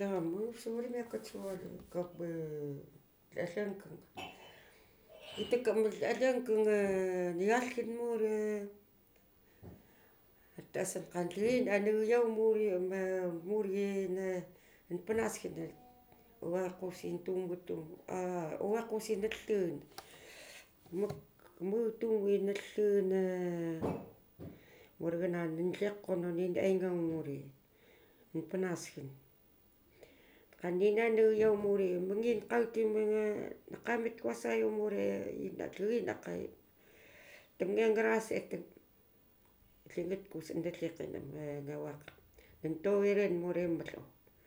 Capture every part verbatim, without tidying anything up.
Да, мы все время кочевали, как бы Аленкин. И так Аленкин Ялкин море, тасан канлин, а ну я море, море на Панасхин, уакусин тумбутум, а уакусин наллуун, мы тумвин наллуун, морганан нлеққоно нин айнган море, Панасхин. Kanina no yo muri mungin kauti mga nakamit ko sa yo muri inatluin akay tumngang gras et lingit ko sa ndetlekin ng ngawak nto iren muri matlo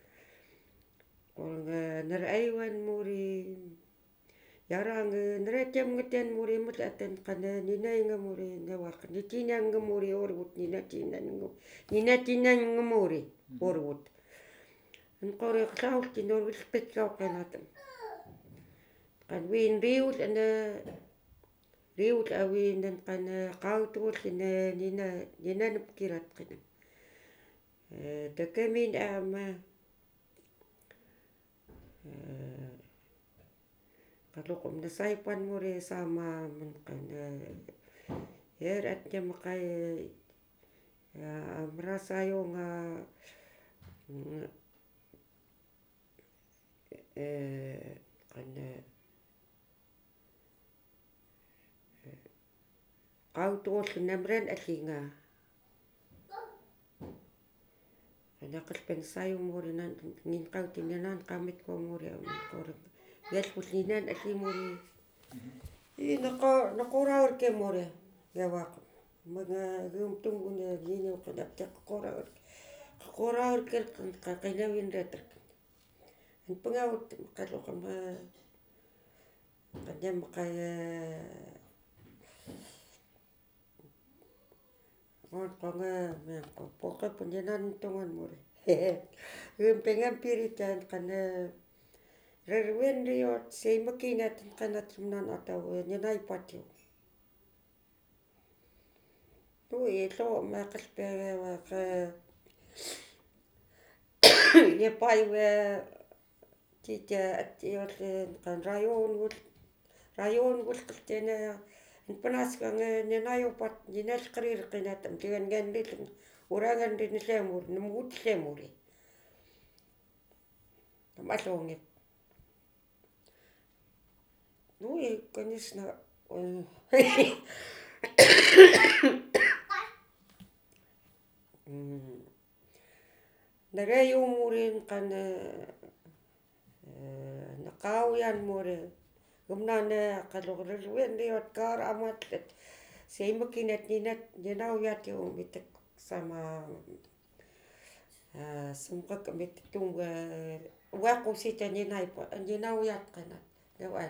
kung naraiwan muri yarang naretem ngeten muri mutaten kana ninay nga muri ngawak nitinang nga muri orwut ninatinan nga ninatinan nga muri orwut Nqore qlaulti norwil petqauqanatam qanwin riul ana riul awin qana qautul ina nina nina nupkirat qana takamin ama qaluqum nasaipan more sama man qana yer atnya maqay merasa yo nga qana qautul namran alinga ana qalpen sayo more nan ngin qautinan qamit ko more qor yalpulinan ali more i naqa naqoraur ke more yawaq mga gumtung una gino qadapta qoraur qoraur ke qaqilawin retrak Pangawat kaluqam kanyam kaya ngon konga men ko poka punyanan tongan more gem pengam piritan kana rerwen riot sei makinat kana trimnan ataw nyanay patyo tu ito maqalpe wa ka ye paiwe Tita atiol kan rayon wul rayon wul qtena npanas kan ninayo pat ninal qrir qinatam tigan gandil urangan din lemur numut lemuri tamalongit Nui конечно Narayo murin kana naqawian more gumnana qalugrirwen riot kar amatlet seimakinat ninat ninawiyat yung mitak sama sumqak mittung waqusita ninay pa ninawiyat kana yawan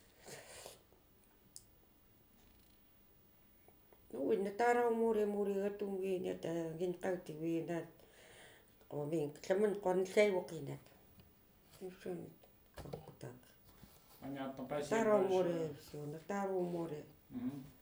Nui nataraw more more gatung winat ngin qauti winat Omin klaman konlay wakinat Taraw more, so nataraw more.